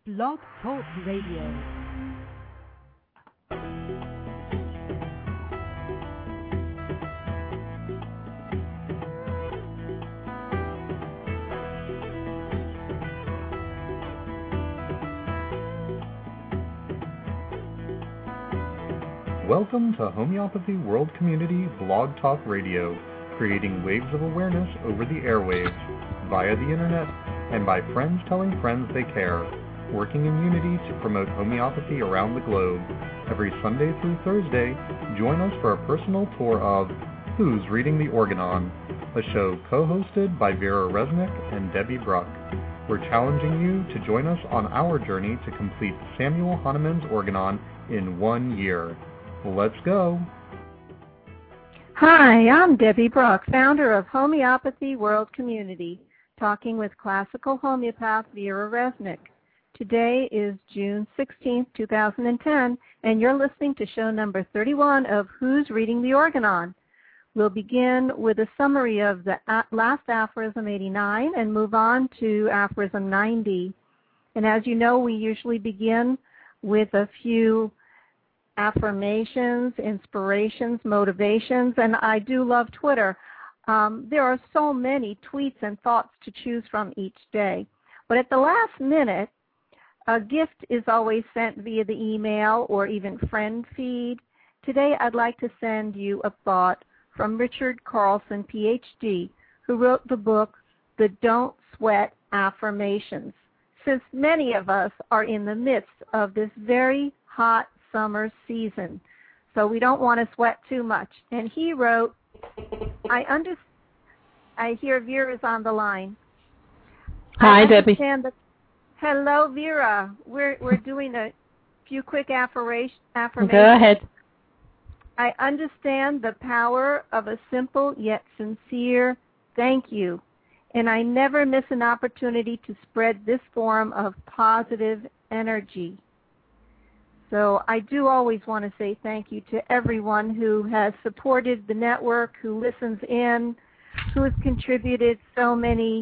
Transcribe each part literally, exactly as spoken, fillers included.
Blog Talk Radio. Welcome to Homeopathy World Community Blog Talk Radio, creating waves of awareness over the airwaves, via the internet, and by friends telling friends they care, working in unity to promote homeopathy around the globe. Every Sunday through Thursday, join us for a personal tour of Who's Reading the Organon, a show co-hosted by Vera Resnick and Debbie Bruck. We're challenging you to join us on our journey to complete Samuel Hahnemann's Organon in one year. Let's go. Hi, I'm Debbie Bruck, founder of Homeopathy World Community, talking with classical homeopath Vera Resnick. Today is June sixteenth, two thousand ten, and you're listening to show number thirty-one of Who's Reading the Organon. We'll begin with a summary of the last aphorism eighty-nine and move on to aphorism ninety. And as you know, we usually begin with a few affirmations, inspirations, motivations, and I do love Twitter. Um, there are so many tweets and thoughts to choose from each day. But at the last minute, a gift is always sent via the email or even friend feed. Today I'd like to send you a thought from Richard Carlson, P H D, who wrote the book, The Don't Sweat Affirmations, since many of us are in the midst of this very hot summer season, so we don't want to sweat too much. And he wrote, I under, I hear Vera's on the line. Hi, Debbie. The, hello, Vera. We're we're doing a few quick affirmation, affirmations. Go ahead. I understand the power of a simple yet sincere thank you, and I never miss an opportunity to spread this form of positive energy. So I do always want to say thank you to everyone who has supported the network, who listens in, who has contributed so many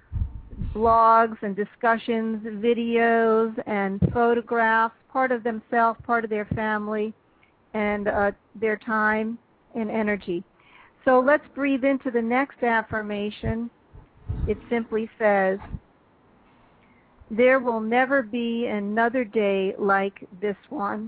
blogs and discussions, videos and photographs, part of themselves, part of their family, and uh, their time and energy. So let's breathe into the next affirmation. It simply says, there will never be another day like this one.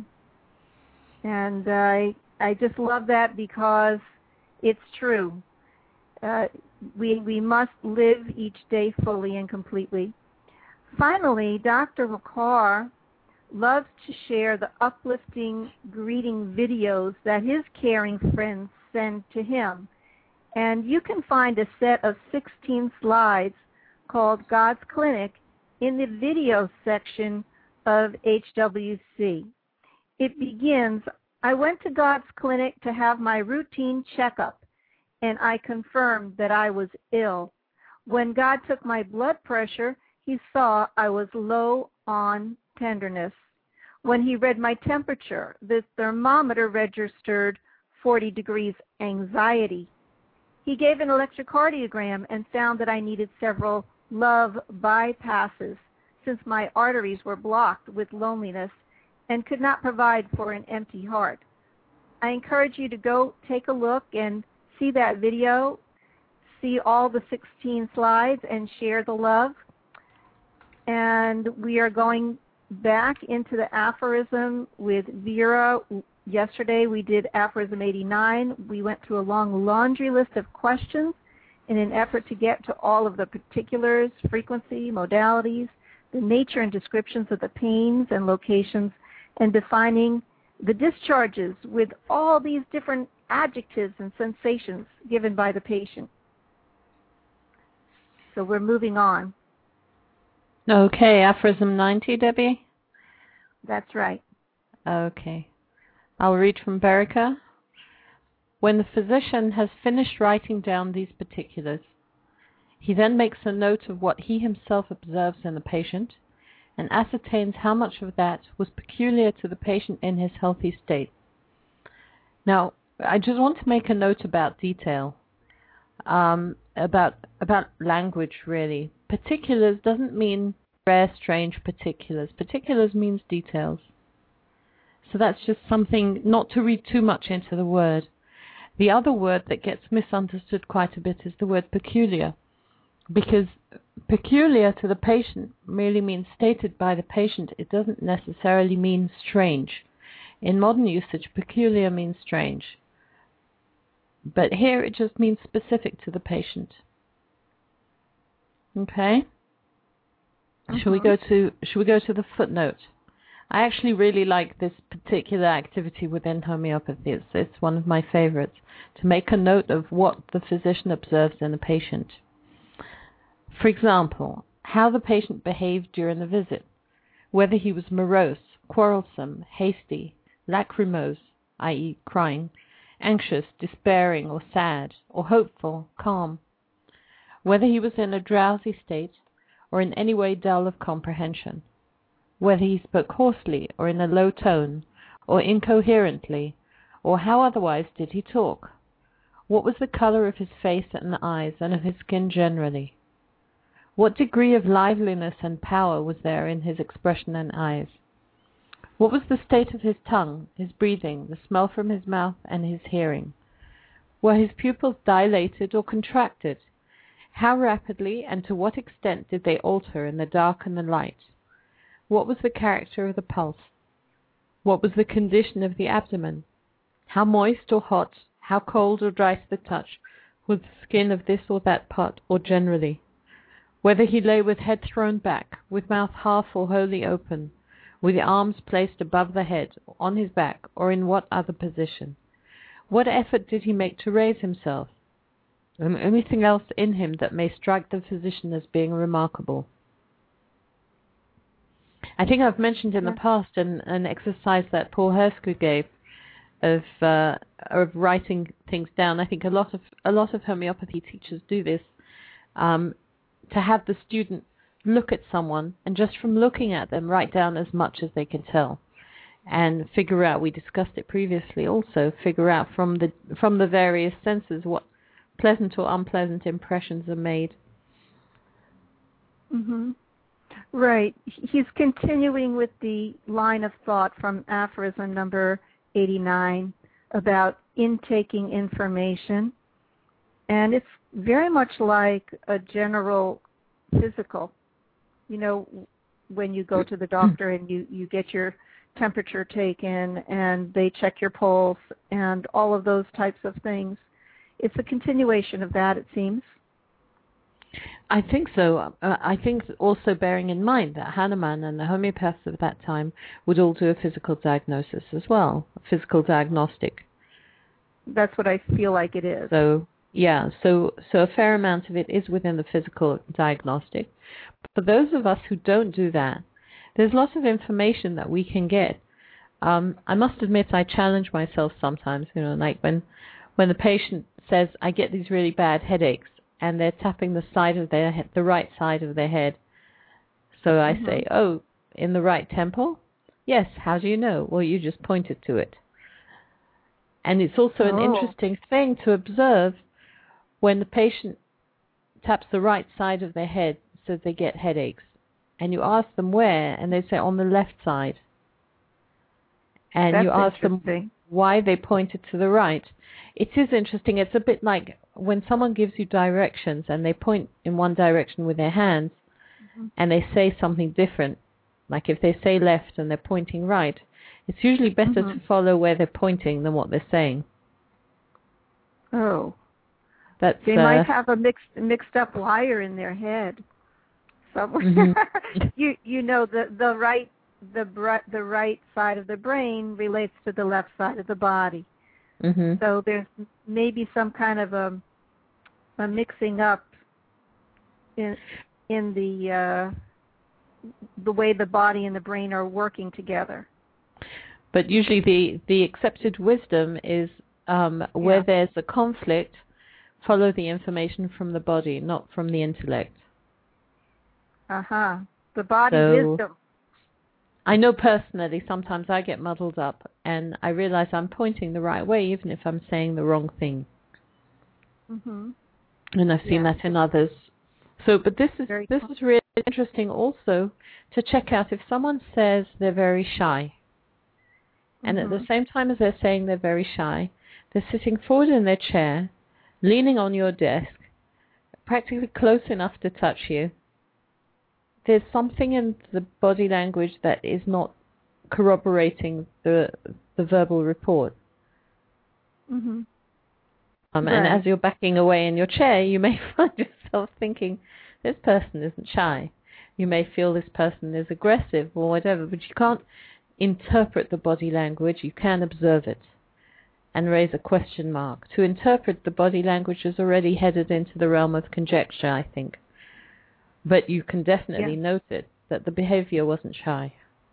And I I just love that because it's true. Uh, we, we must live each day fully and completely. Finally, Doctor Makar loves to share the uplifting greeting videos that his caring friends send to him. And you can find a set of sixteen slides called God's Clinic in the video section of H W C. It begins, I went to God's Clinic to have my routine checkup, and I confirmed that I was ill. When God took my blood pressure, he saw I was low on tenderness. When he read my temperature, the thermometer registered forty degrees anxiety. He gave an electrocardiogram and found that I needed several love bypasses since my arteries were blocked with loneliness and could not provide for an empty heart. I encourage you to go take a look and see that video, see all the sixteen slides, and share the love. And we are going back into the aphorism with Vera. Yesterday we did aphorism eighty-nine. We went through a long laundry list of questions in an effort to get to all of the particulars, frequency, modalities, the nature and descriptions of the pains and locations, and defining the discharges with all these different adjectives and sensations given by the patient. So we're moving on. Okay, aphorism ninety, Debbie? That's right. Okay. I'll read from Berica. When the physician has finished writing down these particulars, he then makes a note of what he himself observes in the patient and ascertains how much of that was peculiar to the patient in his healthy state. Now, I just want to make a note about detail, um, about about language, really. Particulars doesn't mean rare, strange particulars. Particulars means details. So that's just something not to read too much into the word. The other word that gets misunderstood quite a bit is the word peculiar, because peculiar to the patient merely means stated by the patient. It doesn't necessarily mean strange. In modern usage, peculiar means strange. But here it just means specific to the patient. Okay? Mm-hmm. Shall we go to shall we go to the footnote? I actually really like this particular activity within homeopathy. It's, it's one of my favorites, to make a note of what the physician observes in a patient. For example, how the patient behaved during the visit, whether he was morose, quarrelsome, hasty, lachrymose, that is crying, anxious, despairing, or sad, or hopeful, calm, whether he was in a drowsy state or in any way dull of comprehension, whether he spoke hoarsely or in a low tone, or incoherently, or how otherwise did he talk, what was the color of his face and eyes and of his skin generally, what degree of liveliness and power was there in his expression and eyes, what was the state of his tongue, his breathing, the smell from his mouth, and his hearing, were his pupils dilated or contracted, how rapidly and to what extent did they alter in the dark and the light, what was the character of the pulse? What was the condition of the abdomen? How moist or hot, how cold or dry to the touch was the skin of this or that part, or generally? Whether he lay with head thrown back, with mouth half or wholly open, with the arms placed above the head, on his back, or in what other position? What effort did he make to raise himself? And anything else in him that may strike the physician as being remarkable? I think I've mentioned in yeah. the past an, an exercise that Paul Hersku gave of uh, of writing things down. I think a lot of a lot of homeopathy teachers do this, um, to have the student look at someone and just from looking at them write down as much as they can tell, and figure out. We discussed it previously. Also, figure out from the from the various senses what pleasant or unpleasant impressions are made. Mm-hmm. Right. He's continuing with the line of thought from aphorism number eighty-nine about intaking information. And it's very much like a general physical. You know, when you go to the doctor and you, you get your temperature taken and they check your pulse and all of those types of things. It's a continuation of that, it seems. I think so. Uh, I think also bearing in mind that Hahnemann and the homeopaths of that time would all do a physical diagnosis as well, a physical diagnostic. That's what I feel like it is. So, yeah, so, so a fair amount of it is within the physical diagnostic. For those of us who don't do that, there's lots of information that we can get. Um, I must admit I challenge myself sometimes, you know, like when, when the patient says, I get these really bad headaches, and they're tapping the side of their head, the right side of their head. So I mm-hmm. say, oh, in the right temple? Yes, how do you know? Well, you just pointed to it. And it's also oh. an interesting thing to observe when the patient taps the right side of their head so they get headaches. And you ask them where, and they say on the left side. And That's you ask them why they pointed to the right. It is interesting. It's a bit like when someone gives you directions and they point in one direction with their hands mm-hmm. and they say something different. Like if they say left and they're pointing right, it's usually better mm-hmm. to follow where they're pointing than what they're saying. Oh. That's, they uh, might have a mixed mixed up wire in their head somewhere. Mm-hmm. you you know the the right the the right side of the brain relates to the left side of the body. Mm-hmm. So there's maybe some kind of a, a mixing up in in the uh, the way the body and the brain are working together. But usually the, the accepted wisdom is um, where yeah. there's a conflict, follow the information from the body, not from the intellect. Uh-huh. The body so, wisdom. I know personally sometimes I get muddled up and I realize I'm pointing the right way even if I'm saying the wrong thing. Mm-hmm. And I've seen yeah. that in others. So, but this is Very this cool. is really it's interesting also to check out if someone says they're very shy, and Mm-hmm. at the same time as they're saying they're very shy, they're sitting forward in their chair, leaning on your desk, practically close enough to touch you. There's something in the body language that is not corroborating the the verbal report. Mm-hmm. Um, Right. And as you're backing away in your chair, you may find yourself thinking, this person isn't shy. You may feel this person is aggressive or whatever, but you can't interpret the body language. You can observe it and raise a question mark. To interpret the body language is already headed into the realm of conjecture, I think. But you can definitely Yeah. note it, that the behavior wasn't shy.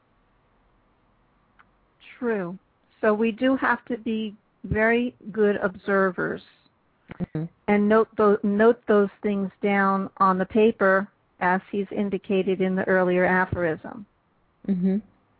True. So we do have to be very good observers Mm-hmm. and note those, note those things down on the paper as he's indicated in the earlier aphorism. Mm-hmm.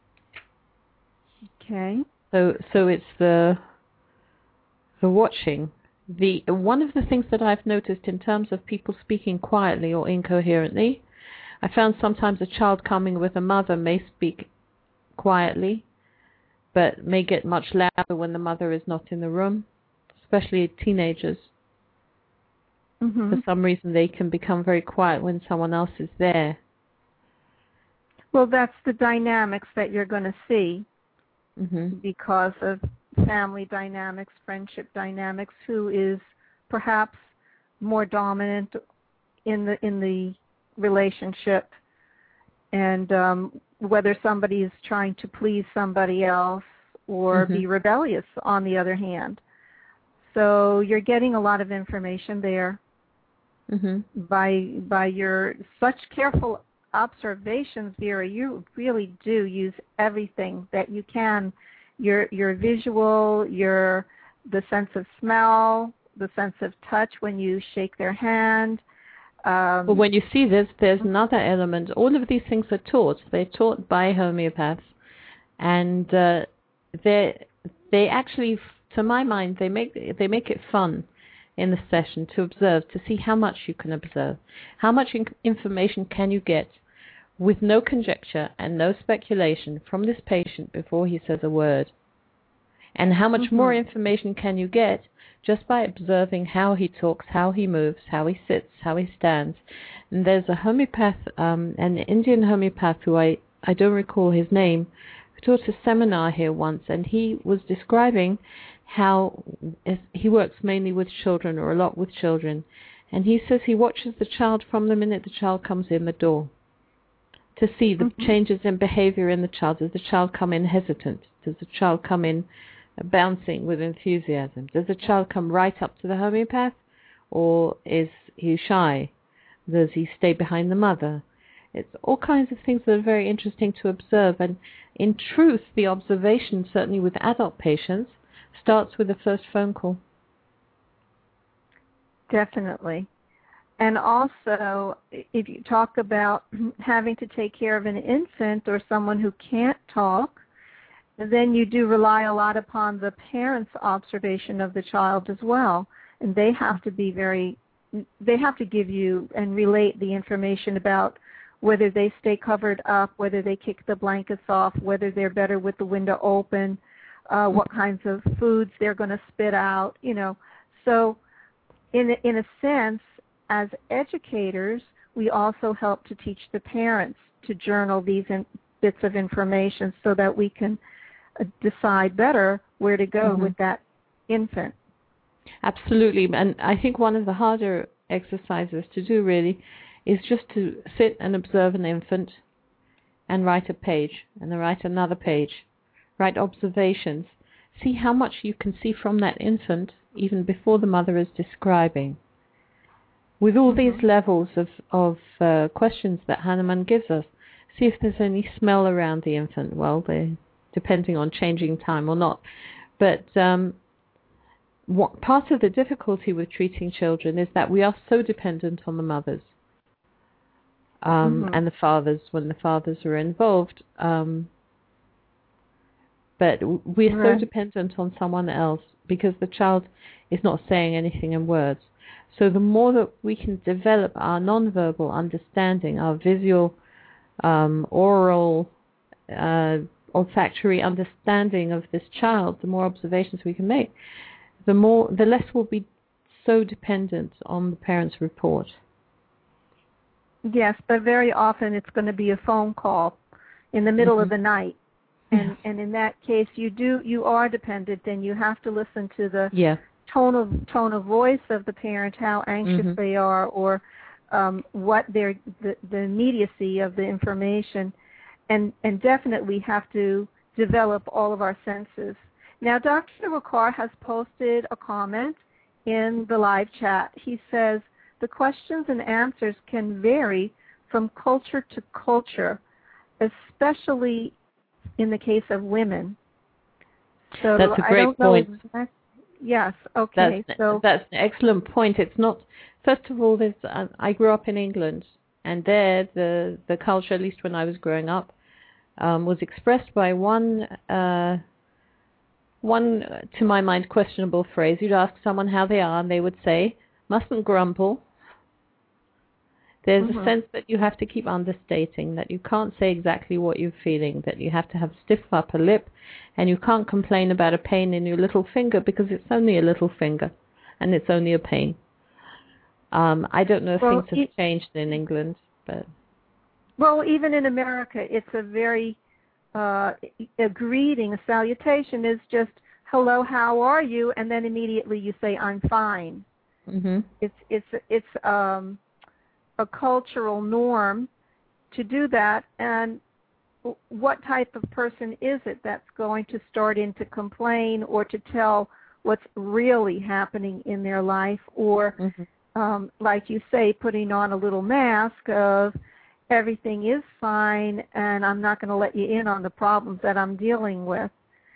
Okay. So, so it's the the watching. The one of the things that I've noticed in terms of people speaking quietly or incoherently, I found sometimes a child coming with a mother may speak quietly, but may get much louder when the mother is not in the room, especially teenagers. Mm-hmm. For some reason, they can become very quiet when someone else is there. Well, that's the dynamics that you're going to see Mm-hmm. because of family dynamics, friendship dynamics, who is perhaps more dominant in the in the relationship, and um, whether somebody is trying to please somebody else or Mm-hmm. be rebellious on the other hand. So you're getting a lot of information there Mm-hmm. by by your such careful observations, Vera. You really do use everything that you can. Your your visual, your the sense of smell, the sense of touch when you shake their hand. Um, Well, when you see this, there's another element. All of these things are taught. They're taught by homeopaths, and uh, they they actually, to my mind, they make they make it fun in the session to observe, to see how much you can observe, how much in- information can you get with no conjecture and no speculation from this patient before he says a word, and how much Mm-hmm. more information can you get just by observing how he talks, how he moves, how he sits, how he stands. And there's a homeopath, um, an Indian homeopath who I, I don't recall his name, who taught a seminar here once, and he was describing how he works mainly with children, or a lot with children, and he says he watches the child from the minute the child comes in the door to see the Mm-hmm. changes in behavior in the child. Does the child come in hesitant? Does the child come in bouncing with enthusiasm? Does the child come right up to the homeopath, or is he shy? Does he stay behind the mother? It's all kinds of things that are very interesting to observe, and in truth, the observation, certainly with adult patients, starts with the first phone call. Definitely. And also, if you talk about having to take care of an infant or someone who can't talk, then you do rely a lot upon the parent's observation of the child as well. And they have to be very, they have to give you and relate the information about whether they stay covered up, whether they kick the blankets off, whether they're better with the window open, uh, what kinds of foods they're going to spit out, you know. So in a, in a sense, as educators, we also help to teach the parents to journal these in, bits of information so that we can uh, decide better where to go Mm-hmm. with that infant. Absolutely. And I think one of the harder exercises to do really is just to sit and observe an infant and write a page, and then write another page, write observations. See how much you can see from that infant even before the mother is describing. With all Mm-hmm. these levels of, of uh, questions that Hahnemann gives us, see if there's any smell around the infant. Well, they, depending on changing time or not. But um, what, part of the difficulty with treating children is that we are so dependent on the mothers um, Mm-hmm. and the fathers when the fathers are involved. Um, but we're Right. so dependent on someone else because the child is not saying anything in words. So the more that we can develop our nonverbal understanding, our visual, um, oral, uh, olfactory understanding of this child, the more observations we can make, the more, the less we'll be so dependent on the parent's report. Yes, but very often it's going to be a phone call in the middle Mm-hmm. of the night. And Yeah. and in that case you do you are dependent, and you have to listen to the Yeah. tone of tone of voice of the parent, how anxious Mm-hmm. they are, or um, what their the, the immediacy of the information, and and definitely have to develop all of our senses. Now, Doctor Ricard has posted a comment in the live chat. He says the questions and answers can vary from culture to culture, especially in the case of women. So That's a I great don't know point. exactly. Yes. Okay. That's so that's an excellent point. It's not. First of all, there's. Uh, I grew up in England, and there the the culture, at least when I was growing up, um, was expressed by one uh, one uh, to my mind questionable phrase. You'd ask someone how they are, and they would say, "Mustn't grumble." There's Mhm. a sense that you have to keep understating, that you can't say exactly what you're feeling, that you have to have stiff upper lip, and you can't complain about a pain in your little finger because it's only a little finger, and it's only a pain. Um, I don't know if Well, things have e- changed in England, but well, even in America, it's a very uh, a greeting, a salutation is just "Hello, how are you?" and then immediately you say "I'm fine." hmm It's it's it's um, a cultural norm to do that, and what type of person is it that's going to start in to complain or to tell what's really happening in their life, or hmm um, like you say, putting on a little mask of everything is fine and I'm not going to let you in on the problems that I'm dealing with.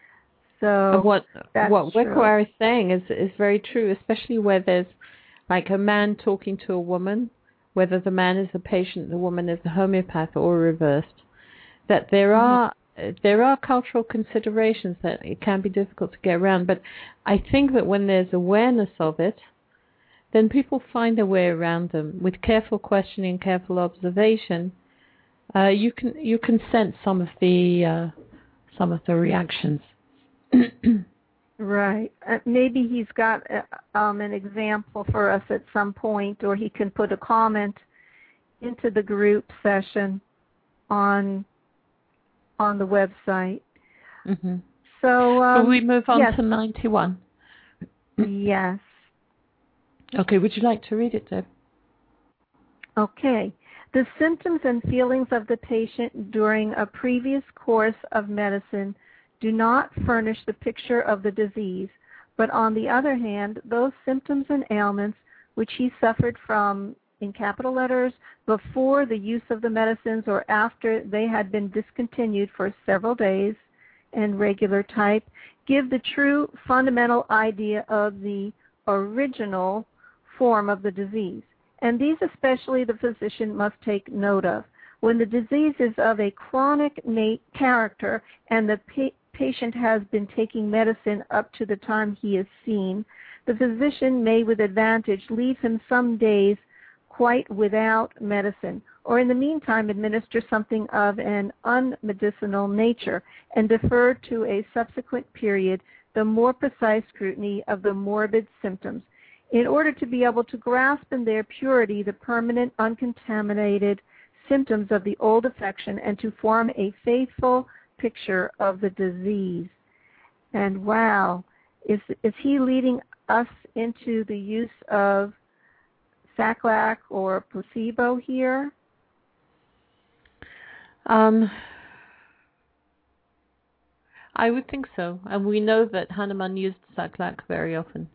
So what that's what true. Wickwire is saying is is very true, especially where there's like a man talking to a woman, whether the man is a patient, the woman is a homeopath, or reversed. That there are uh, there are cultural considerations that it can be difficult to get around, but I think that when there's awareness of it, then people find a way around them with careful questioning, careful observation. Uh, you can you can sense some of the uh, some of the reactions. Right. Uh, maybe he's got uh, um, an example for us at some point, or he can put a comment into the group session on on the website. Mm-hmm. So, um, Shall we move on yes, to ninety-one? yes. Okay, would you like to read it, Deb? Okay. The symptoms and feelings of the patient during a previous course of medicine do not furnish the picture of the disease, but on the other hand, those symptoms and ailments which he suffered from, in capital letters, before the use of the medicines or after they had been discontinued for several days, and regular type, give the true fundamental idea of the original form of the disease. And these especially the physician must take note of. When the disease is of a chronic character and the pa- patient has been taking medicine up to the time he is seen, the physician may with advantage leave him some days quite without medicine, or in the meantime administer something of an unmedicinal nature and defer to a subsequent period the more precise scrutiny of the morbid symptoms, in order to be able to grasp in their purity the permanent, uncontaminated symptoms of the old affection and to form a faithful picture of the disease. And wow, is, is he leading us into the use of Saclac or placebo here? Um, I would think so, and we know that Hahnemann used Saclac very often.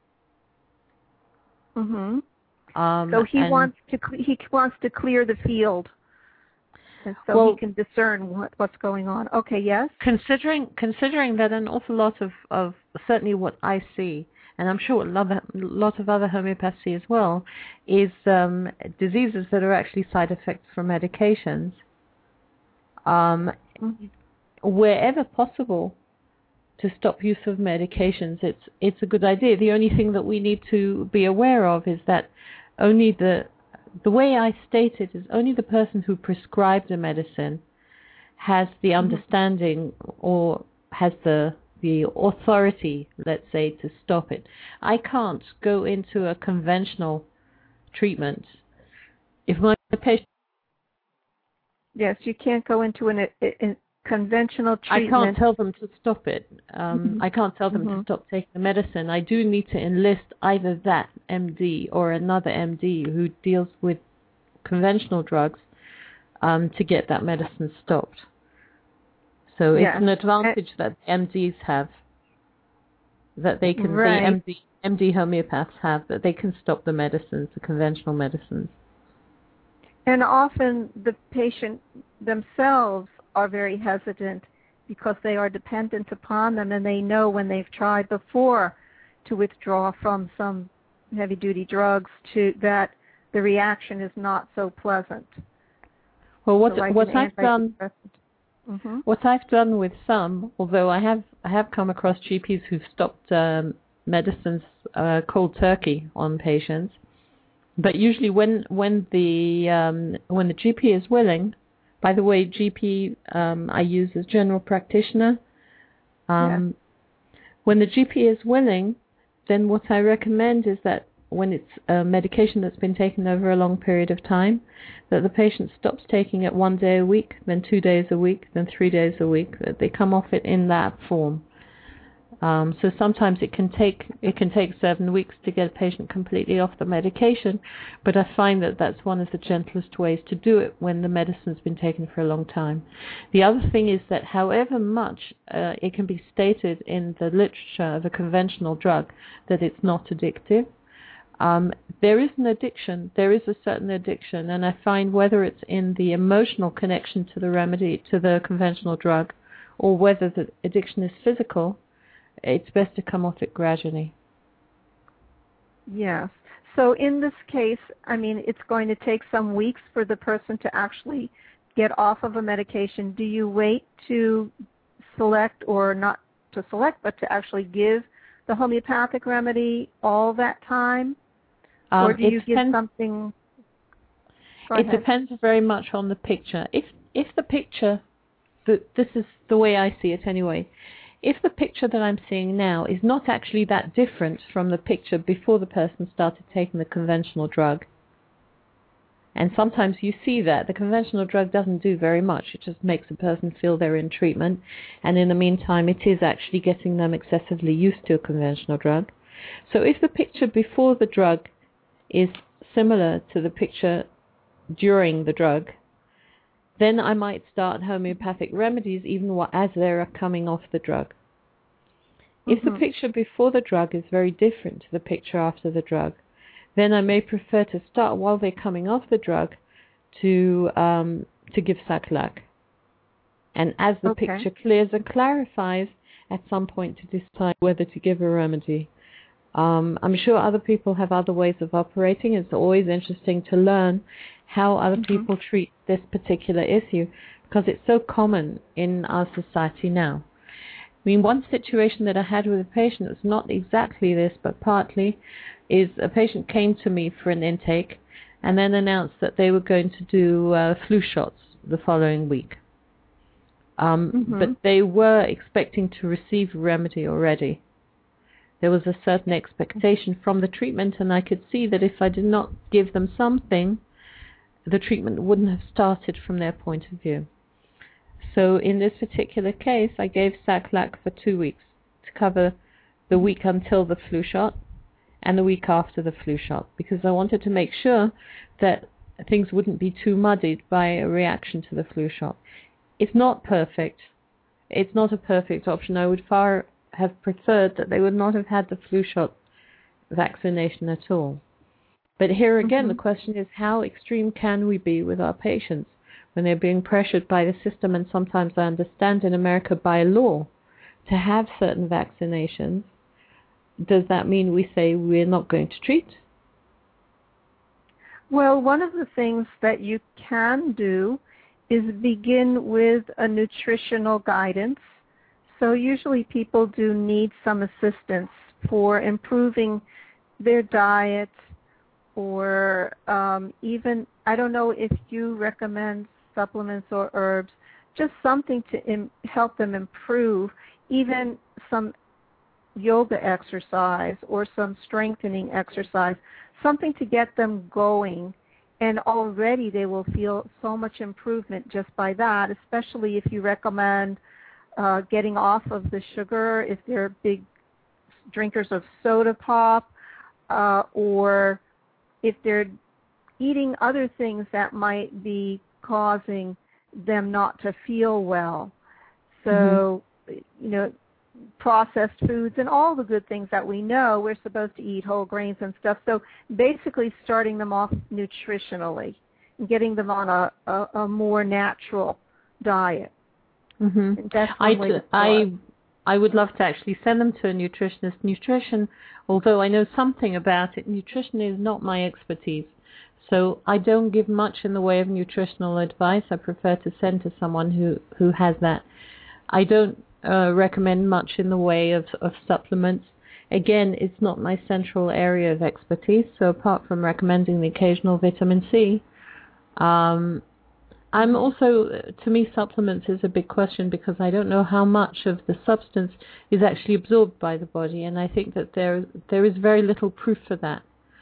Mm-hmm. Um, So he and, wants to he wants to clear the field, and so well, he can discern what, what's going on. Okay, yes. Considering considering that an awful lot of, of certainly what I see, and I'm sure a lot of, lot of other homeopaths see as well, is um, diseases that are actually side effects from medications. Um, Mm-hmm. wherever possible, to stop use of medications, it's it's a good idea. The only thing that we need to be aware of is that only the the way I state it is only the person who prescribed a medicine has the understanding or has the the authority, let's say, to stop it. I can't go into a conventional treatment if my patient. Yes, you can't go into an, a, a conventional treatment. I can't tell them to stop it. Um, Mm-hmm. I can't tell them Mm-hmm. to stop taking the medicine. I do need to enlist either that M D or another M D who deals with conventional drugs um, to get that medicine stopped. So Yeah. it's an advantage that M Ds have, that they can, Right. the M D, M D homeopaths have, that they can stop the medicines, the conventional medicines. And often the patient themselves are very hesitant because they are dependent upon them, and they know when they've tried before to withdraw from some heavy-duty drugs to that the reaction is not so pleasant. Well, what So like what an I've done, mm-hmm. what I've done with some, although I have I have come across G Ps who've stopped um, medicines uh, cold turkey on patients, but usually when when the um, when the G P is willing. By the way, G P um, I use as general practitioner. Um, yeah. When the G P is willing, then what I recommend is that when it's a medication that's been taken over a long period of time, that the patient stops taking it one day a week, then two days a week, then three days a week, that they come off it in that form. Um, so sometimes it can take it can take seven weeks to get a patient completely off the medication, but I find that that's one of the gentlest ways to do it when the medicine's been taken for a long time. The other thing is that however much uh, it can be stated in the literature of a conventional drug that it's not addictive, um, there is an addiction, there is a certain addiction, and I find whether it's in the emotional connection to the remedy, to the conventional drug, or whether the addiction is physical, it's best to come off it gradually. Yes. So in this case, I mean, it's going to take some weeks for the person to actually get off of a medication. Do you wait to select, or not to select, but to actually give the homeopathic remedy all that time? Um, or do you give depends, something? Go it ahead. depends very much on the picture. If if the picture, the, this is the way I see it anyway, if the picture that I'm seeing now is not actually that different from the picture before the person started taking the conventional drug, and sometimes you see that the conventional drug doesn't do very much, it just makes a person feel they're in treatment, and in the meantime it is actually getting them excessively used to a conventional drug. So if the picture before the drug is similar to the picture during the drug, then I might start homeopathic remedies even as they're coming off the drug. Mm-hmm. If the picture before the drug is very different to the picture after the drug, then I may prefer to start while they're coming off the drug to um, to give Sac-Lac. And as the Okay. picture clears and clarifies, at some point to decide whether to give a remedy. Um, I'm sure other people have other ways of operating. It's always interesting to learn how other mm-hmm. people treat this particular issue, because it's so common in our society now. I mean, one situation that I had with a patient was not exactly this, but partly, is a patient came to me for an intake and then announced that they were going to do uh, flu shots the following week. Um, mm-hmm. But they were expecting to receive a remedy already. There was a certain expectation from the treatment, and I could see that if I did not give them something, the treatment wouldn't have started from their point of view. So in this particular case, I gave Sac-Lac for two weeks to cover the week until the flu shot and the week after the flu shot, because I wanted to make sure that things wouldn't be too muddied by a reaction to the flu shot. It's not perfect. It's not a perfect option. I would far have preferred that they would not have had the flu shot vaccination at all. But here again, mm-hmm. the question is, how extreme can we be with our patients when they're being pressured by the system, and sometimes I understand in America by law, to have certain vaccinations? Does that mean we say we're not going to treat? Well, one of the things that you can do is begin with a nutritional guidance. so usually people do need some assistance for improving their diet, or um, even, I don't know if you recommend supplements or herbs, just something to im- help them improve, even some yoga exercise or some strengthening exercise, something to get them going. And already they will feel so much improvement just by that, especially if you recommend uh, getting off of the sugar, if they're big drinkers of soda pop, uh, or if they're eating other things that might be causing them not to feel well. So, mm-hmm. you know, processed foods and all the good things that we know we're supposed to eat, whole grains and stuff. So basically starting them off nutritionally and getting them on a, a, a more natural diet. Mm-hmm. I, d- I, I would love to actually send them to a nutritionist. Nutrition, although I know something about it, nutrition is not my expertise. So I don't give much in the way of nutritional advice. I prefer to send to someone who, who has that. I don't uh, recommend much in the way of, of supplements. Again, it's not my central area of expertise. So apart from recommending the occasional vitamin C, um, I'm also, to me, supplements is a big question because I don't know how much of the substance is actually absorbed by the body, and I think that there there is very little proof for that.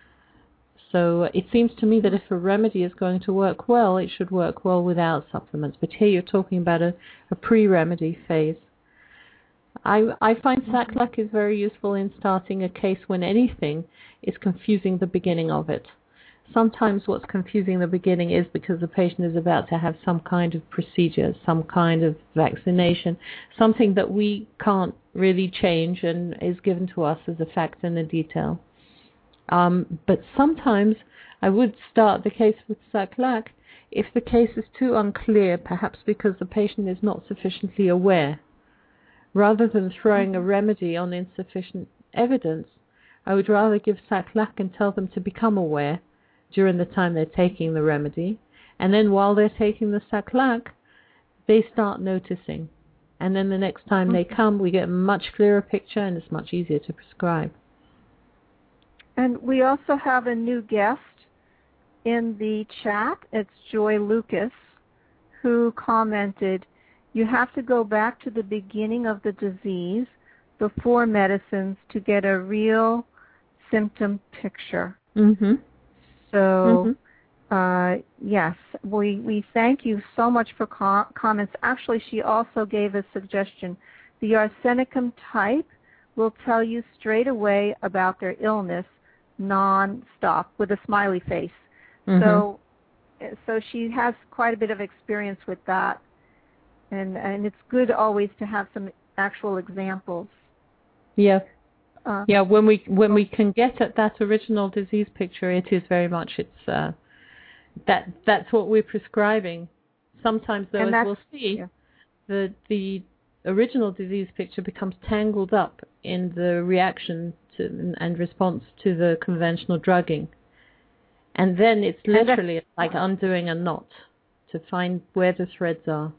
So it seems to me that if a remedy is going to work well, it should work well without supplements. But here you're talking about a, a pre-remedy phase. I, I find Sack-Luck is very useful in starting a case when anything is confusing the beginning of it. Sometimes what's confusing the beginning is because the patient is about to have some kind of procedure, some kind of vaccination, something that we can't really change and is given to us as a fact and a detail. Um, but sometimes I would start the case with Sack-Luck if the case is too unclear, perhaps because the patient is not sufficiently aware. Rather than throwing a remedy on insufficient evidence, I would rather give Sack-Luck and tell them to become aware during the time they're taking the remedy, and then while they're taking the Sack-Luck, they start noticing. And then the next time they come, we get a much clearer picture and it's much easier to prescribe. And we also have a new guest in the chat. It's Joy Lucas, who commented, you have to go back to the beginning of the disease before medicines to get a real symptom picture. Mm-hmm. So, mm-hmm. uh, yes, we, we thank you so much for com- comments. Actually, she also gave a suggestion. The arsenicum type will tell you straight away about their illness non-stop with a smiley face. Mm-hmm. So, so she has quite a bit of experience with that. And, and it's good always to have some actual examples. Yeah. Uh, yeah, when we when we can get at that original disease picture, it is very much it's uh, that that's what we're prescribing. Sometimes, though, as we'll see, yeah. the the original disease picture becomes tangled up in the reaction to and response to the conventional drugging, and then it's literally like undoing a knot to find where the threads are.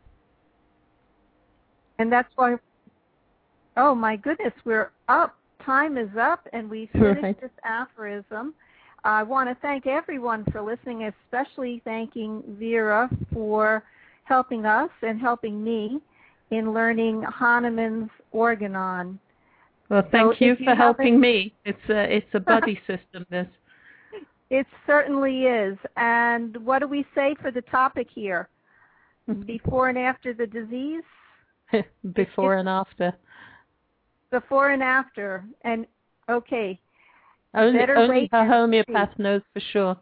And that's why. Oh, my goodness, we're up. Time is up, and we finished right. this aphorism. I want to thank everyone for listening, especially thanking Vera for helping us and helping me in learning Hahnemann's Organon. Well, thank so you for you helping me. It's a, it's a buddy system, this. It certainly is. And what do we say for the topic here? Before and after the disease? Before and after. Before and after, and okay. Only, only a homeopath knows for sure.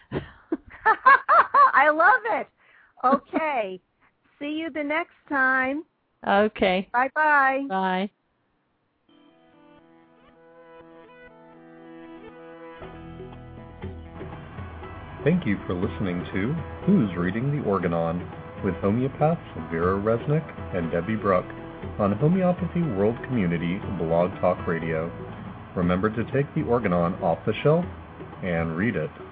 I love it. Okay. See you the next time. Okay. Bye-bye. Bye. Thank you for listening to Who's Reading the Organon with homeopaths Vera Resnick and Debbie Bruck on Homeopathy World Community Blog Talk Radio. Remember to take the Organon off the shelf and read it.